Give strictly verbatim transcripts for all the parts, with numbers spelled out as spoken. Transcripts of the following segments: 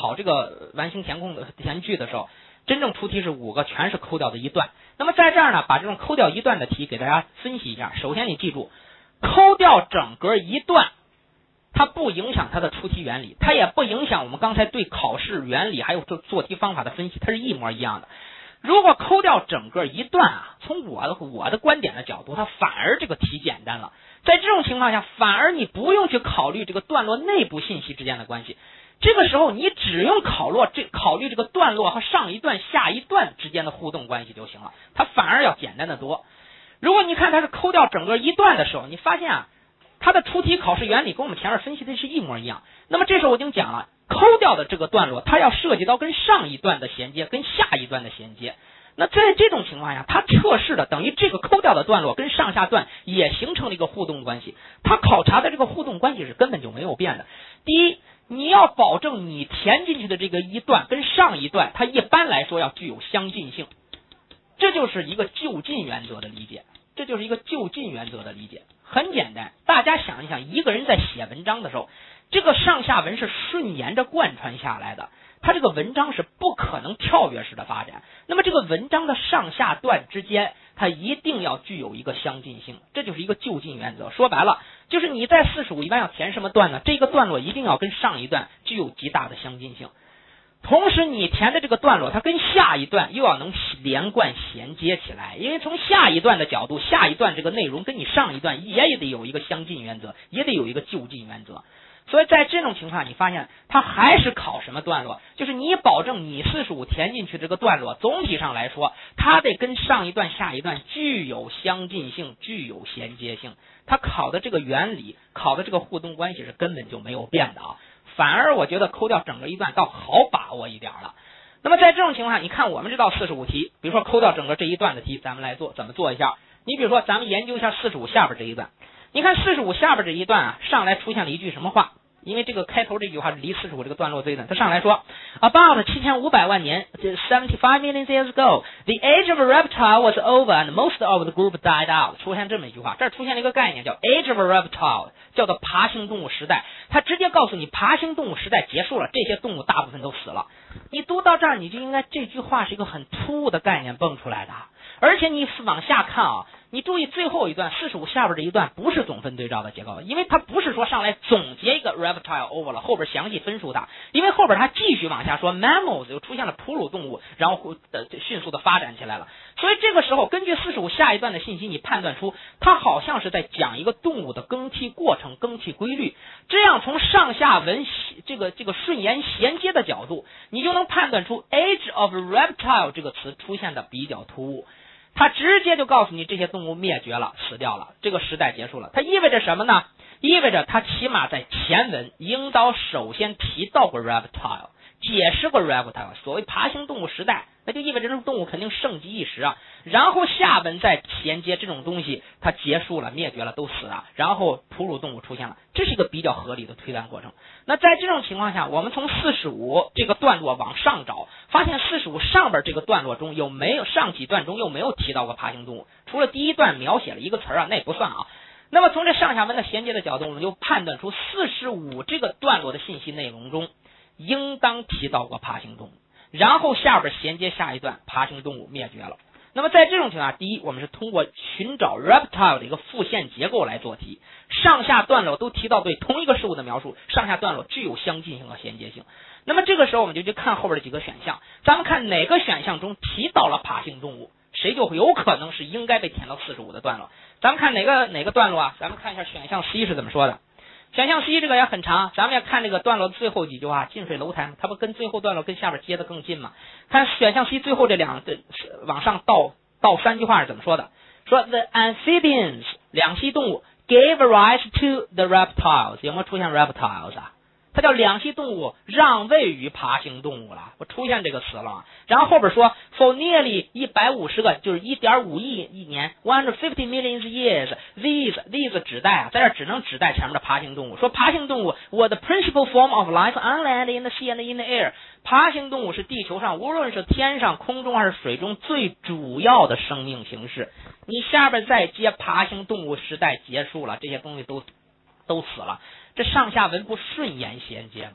考这个完形填空的填句的时候，真正出题是五个，全是抠掉的一段。那么在这儿呢，把这种抠掉一段的题给大家分析一下。首先你记住，抠掉整个一段，它不影响它的出题原理，它也不影响我们刚才对考试原理还有做做题方法的分析，它是一模一样的。如果抠掉整个一段啊，从我的我的观点的角度，它反而这个题简单了。在这种情况下，反而你不用去考虑这个段落内部信息之间的关系，这个时候你只用考虑这考虑这个段落和上一段下一段之间的互动关系就行了，它反而要简单的多。如果你看它是抠掉整个一段的时候，你发现啊，它的出题考试原理跟我们前面分析的是一模一样。那么这时候我已经讲了，抠掉的这个段落，它要涉及到跟上一段的衔接，跟下一段的衔接。那在这种情况下，它测试的等于这个抠掉的段落跟上下段也形成了一个互动关系，它考察的这个互动关系是根本就没有变的。第一，你要保证你填进去的这个一段跟上一段，它一般来说要具有相近性，这就是一个就近原则的理解，这就是一个就近原则的理解。很简单，大家想一想，一个人在写文章的时候，这个上下文是顺延着贯穿下来的，它这个文章是不可能跳跃式的发展。那么这个文章的上下段之间，它一定要具有一个相近性，这就是一个就近原则。说白了，就是你在四十五一般要填什么段呢？这个段落一定要跟上一段具有极大的相近性。同时你填的这个段落，它跟下一段又要能连贯衔接起来，因为从下一段的角度，下一段这个内容跟你上一段也得有一个相近原则，也得有一个就近原则。所以在这种情况，你发现它还是考什么段落，就是你保证你四十五填进去这个段落，总体上来说，它得跟上一段下一段具有相近性，具有衔接性。它考的这个原理，考的这个互动关系是根本就没有变的啊。反而我觉得抠掉整个一段倒好把握一点了。那么在这种情况下，你看我们这道四十五题，比如说抠掉整个这一段的题，咱们来做怎么做一下？你比如说咱们研究一下四十五下边这一段，你看四十五下边这一段啊，上来出现了一句什么话？因为这个开头这句话是离四十五这个段落最短，他上来说 About 七千五百万年 seventy-five million years ago the age of a reptile was over and most of the group died out。 出现这么一句话，这儿出现了一个概念叫 age of a reptile， 叫做爬行动物时代。他直接告诉你爬行动物时代结束了，这些动物大部分都死了。你读到这儿，你就应该这句话是一个很突兀的概念蹦出来的。而且你往下看啊，你注意最后一段四十五下边这一段不是总分对照的结构，因为它不是说上来总结一个 reptile over 了，后边详细分数它，因为后边它继续往下说 mammals 又出现了哺乳动物，然后呃迅速的发展起来了。所以这个时候根据四十五下一段的信息，你判断出它好像是在讲一个动物的更替过程、更替规律。这样从上下文这个这个顺延衔接的角度，你就能判断出 age of reptile 这个词出现的比较突兀。它直接就告诉你这些动物灭绝了，死掉了，这个时代结束了。它意味着什么呢？意味着它起码在前文应当首先提到过 reptile， 解释过 reptile， 所谓爬行动物时代，那就意味着这种动物肯定盛极一时啊。然后下文再衔接这种东西，它结束了，灭绝了，都死了，然后哺乳动物出现了，这是一个比较合理的推断过程。那在这种情况下，我们从四十五这个段落往上找，发现四十五上边这个段落中有没有上几段中又没有提到过爬行动物，除了第一段描写了一个词啊，那也不算啊。那么从这上下文的衔接的角度，我们就判断出四十五这个段落的信息内容中应当提到过爬行动物，然后下边衔接下一段爬行动物灭绝了。那么在这种情况下，第一，我们是通过寻找 reptile 的一个复线结构来做题，上下段落都提到对同一个事物的描述，上下段落具有相近性和衔接性。那么这个时候我们就去看后边的几个选项，咱们看哪个选项中提到了爬行动物，谁就有可能是应该被填到四十五的段落。咱们看哪个哪个段落啊？咱们看一下选项 C 是怎么说的。选项 C 这个也很长，咱们要看这个段落的最后几句话，近水楼台，它不跟最后段落跟下边接的更近吗？看选项 C 最后这两往上倒倒三句话是怎么说的？说 The amphibians 两栖动物 gave rise to the reptiles， 有没有出现 reptiles 啊？它叫两栖动物让位于爬行动物了，我出现这个词了。然后后边说 for nearly 一百五十个，就是 一点五亿一年 one hundred fifty million years these these 指代啊，在这只能指代前面的爬行动物。说爬行动物 were the principal form of life on land, in the sea and in the air， 爬行动物是地球上无论是天上空中还是水中最主要的生命形式。你下边再接爬行动物时代结束了，这些东西都都死了，这上下文不顺延衔接吗？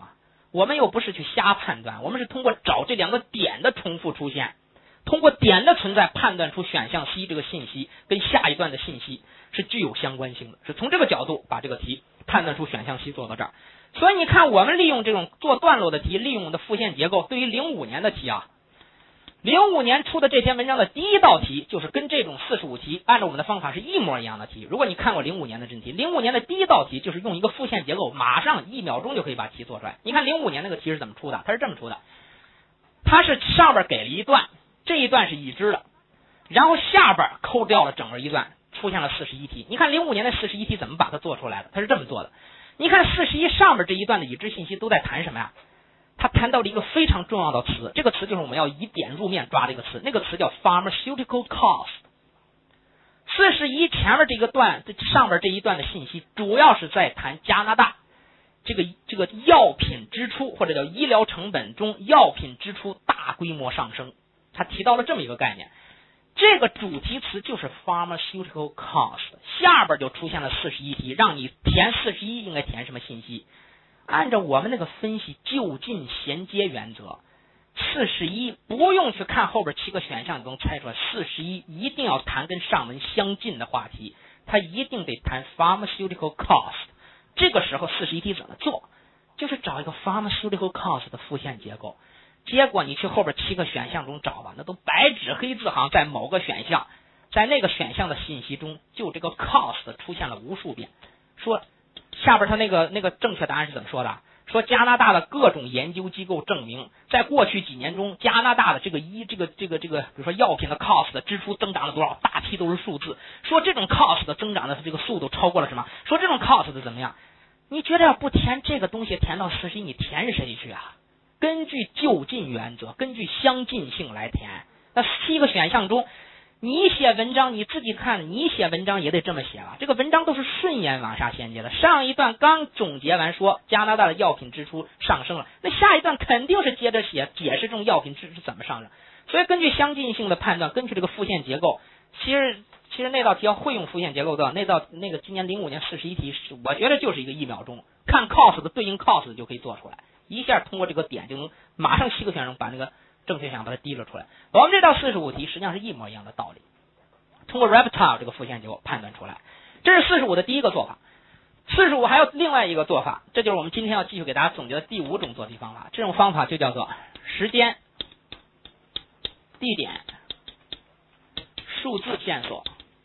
我们又不是去瞎判断，我们是通过找这两个点的重复出现，通过点的存在判断出选项 C 这个信息跟下一段的信息是具有相关性的，是从这个角度把这个题判断出选项 C 做到这儿。所以你看，我们利用这种做段落的题，利用我们的复现结构，对于零五年的题啊，零五年出的这篇文章的第一道题就是跟这种四十五题按照我们的方法是一模一样的题。如果你看过零五年的真题，零五年的第一道题就是用一个复现结构，马上一秒钟就可以把题做出来。你看零五年那个题是怎么出的？它是这么出的，它是上边给了一段，这一段是已知的，然后下边抠掉了整个一段，出现了四十一题。你看零五年的四十一题怎么把它做出来的？它是这么做的。你看四十一上面这一段的已知信息都在谈什么呀？他谈到了一个非常重要的词，这个词就是我们要以点入面抓这个词，那个词叫 pharmaceutical cost。 四十一前面这个段上边这一段的信息主要是在谈加拿大这个这个药品支出，或者叫医疗成本中药品支出大规模上升，他提到了这么一个概念，这个主题词就是 pharmaceutical cost。 下边就出现了四十一题，让你填四十一应该填什么信息。按照我们那个分析就近衔接原则，四十一不用去看后边七个选项就能猜出来，四十一一定要谈跟上文相近的话题，它一定得谈 pharmaceutical cost。 这个时候四十一题怎么做？就是找一个 pharmaceutical cost 的复现结构。结果你去后边七个选项中找吧，那都白纸黑字，好像在某个选项，在那个选项的信息中，就这个 cost 出现了无数遍。说下边他那个那个正确答案是怎么说的？说加拿大的各种研究机构证明，在过去几年中，加拿大的这个医这个这个这个，比如说药品的 cost 的支出增长了多少？大批都是数字。说这种 cost 的增长的这个速度超过了什么？说这种 cost 的怎么样？你觉得要不填这个东西，填到四十一，你填谁去啊？根据就近原则，根据相近性来填。那七个选项中，你写文章你自己看，你写文章也得这么写了。这个文章都是顺延往下衔接的。上一段刚总结完说加拿大的药品支出上升了，那下一段肯定是接着写解释这种药品支出怎么上升。所以根据相近性的判断，根据这个复现结构，其实其实那道题要会用复现结构的，那道那个今年零五年四十一题，我觉得就是一个一秒钟看 cost 的对应 cost 就可以做出来。一下通过这个点就能马上七个选项把那个正确选项把它提了出来。我们这道四十五题实际上是一模一样的道理，通过 reptile 这个复现结构判断出来。这是四十五的第一个做法。四十五还有另外一个做法，这就是我们今天要继续给大家总结的第五种做题方法。这种方法就叫做时间、地点、数字线索、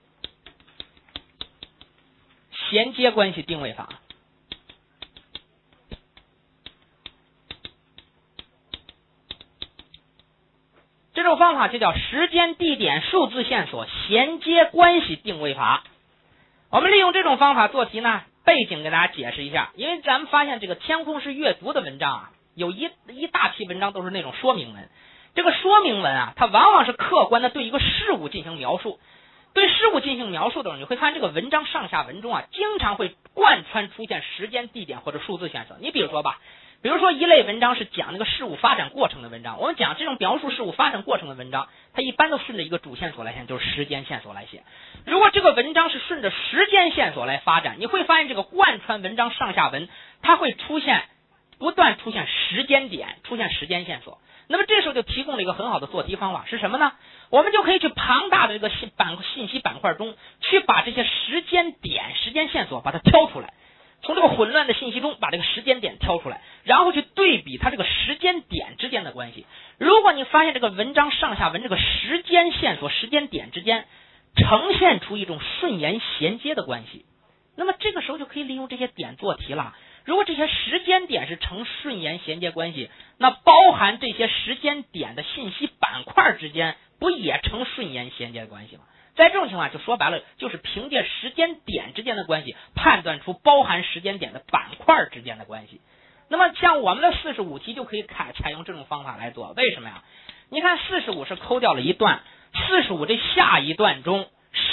衔接关系定位法。这种方法就叫时间、地点、数字线索、衔接关系定位法。我们利用这种方法做题呢，背景给大家解释一下。因为咱们发现这个天空是阅读的文章啊，有一一大批文章都是那种说明文。这个说明文啊，它往往是客观的对一个事物进行描述。对事物进行描述的时候，你会发现这个文章上下文中啊，经常会贯穿出现时间、地点或者数字线索。你比如说吧，比如说一类文章是讲那个事物发展过程的文章，我们讲这种描述事物发展过程的文章，它一般都顺着一个主线索来写，就是时间线索来写。如果这个文章是顺着时间线索来发展，你会发现这个贯穿文章上下文，它会出现不断出现时间点，出现时间线索。那么这时候就提供了一个很好的做题方法，是什么呢？我们就可以去庞大的这个信板信息板块中，去把这些时间点、时间线索把它挑出来，从这个混乱的信息中把这个时间点挑出来，然后去对比它这个时间点之间的关系。如果你发现这个文章上下文这个时间线索、时间点之间呈现出一种顺延衔接的关系，那么这个时候就可以利用这些点做题了。如果这些时间点是呈顺延衔接关系，那包含这些时间点的信息板块之间不也呈顺延衔接的关系吗？在这种情况就说白了，就是凭借时间点之间的关系判断出包含时间点的板块之间的关系。那么像我们的四十五题就可以采采用这种方法来做。为什么呀？你看四十五是抠掉了一段，四十五这下一段中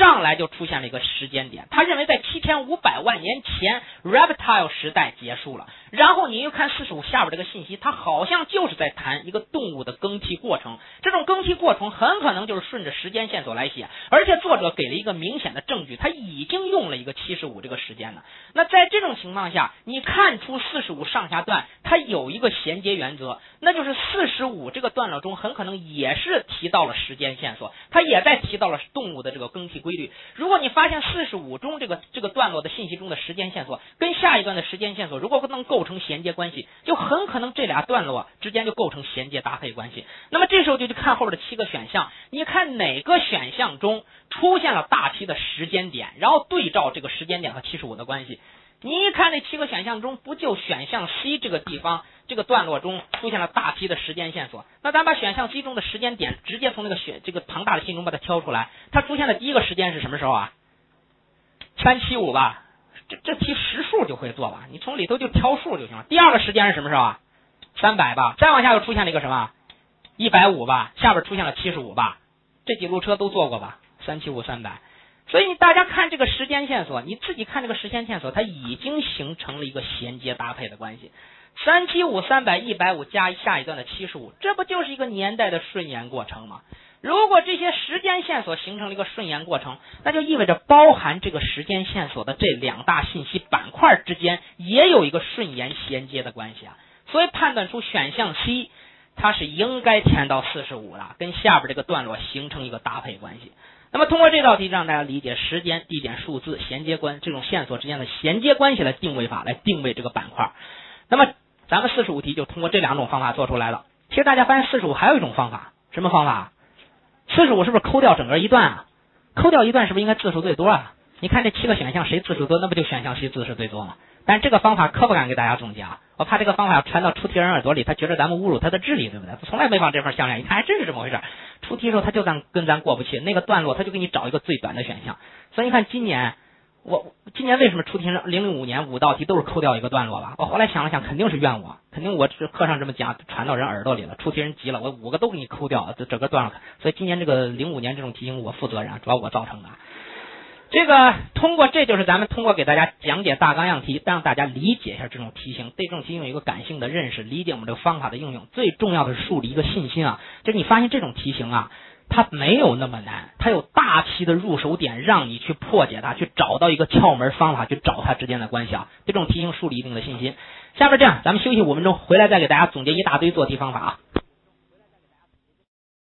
上来就出现了一个时间点，他认为在七千五百万年前 reptile 时代结束了。然后你又看四十五下边这个信息，它好像就是在谈一个动物的更替过程，这种更替过程很可能就是顺着时间线索来写，而且作者给了一个明显的证据，他已经用了一个七十五这个时间了。那在这种情况下，你看出四十五上下段它有一个衔接原则，那就是四十五这个段落中很可能也是提到了时间线索，它也在提到了动物的这个更替规律。如果你发现四十五中这个这个段落的信息中的时间线索跟下一段的时间线索如果能构成衔接关系，就很可能这俩段落之间就构成衔接搭配关系。那么这时候就去看后边的七个选项，你看哪个选项中出现了大批的时间点，然后对照这个时间点和七十五的关系。你一看那七个选项中，不就选项 C 这个地方这个段落中出现了大批的时间线索，那咱把选项 C 中的时间点直接从那个选这个庞大的信中把它挑出来，它出现的第一个时间是什么时候啊？三七五吧，这这题实数就会做吧，你从里头就挑数就行了。第二个时间是什么时候啊？三百吧，再往下又出现了一个什么一百五吧，下边出现了七十五吧，这几路车都做过吧，三七五三百。所以你大家看这个时间线索，你自己看这个时间线索，它已经形成了一个衔接搭配的关系。三七五三百一百五加下一段的七十五，这不就是一个年代的顺延过程吗？如果这些时间线索形成了一个顺延过程，那就意味着包含这个时间线索的这两大信息板块之间也有一个顺延衔接的关系啊。所以判断出选项 C 它是应该填到四十五的，跟下边这个段落形成一个搭配关系。那么通过这道题让大家理解时间、地点、数字、衔接关这种线索之间的衔接关系的定位法来定位这个板块。那么咱们四十五题就通过这两种方法做出来了。其实大家发现四十五还有一种方法，什么方法？四十五是不是抠掉整个一段啊？抠掉一段是不是应该字数最多啊？你看这七个选项谁字数多，那不就选项 C 字数最多吗？但是这个方法可不敢给大家总结啊，我怕这个方法要传到出题人耳朵里，他觉得咱们侮辱他的智力，对不对？从来没放这份项链，一看还真是这么回事。出题的时候他就咱跟咱过不去，那个段落他就给你找一个最短的选项。所以你看今年我今年为什么出题零零五年五道题都是抠掉一个段落吧？我后来想了想，肯定是怨我，肯定我这课上这么讲传到人耳朵里了，出题人急了，我五个都给你抠掉了，整个段落。所以今年这个零五年这种题型我负责任，主要我造成的。这个通过这就是咱们通过给大家讲解大纲样题，让大家理解一下这种题型，对这种题型有一个感性的认识，理解我们这个方法的应用。最重要的是树立一个信心啊，就是你发现这种题型啊，它没有那么难，它有大批的入手点让你去破解它，去找到一个窍门方法，去找它之间的关系啊。对这种题型树立一定的信心。下边这样，咱们休息五分钟，回来再给大家总结一大堆做题方法啊。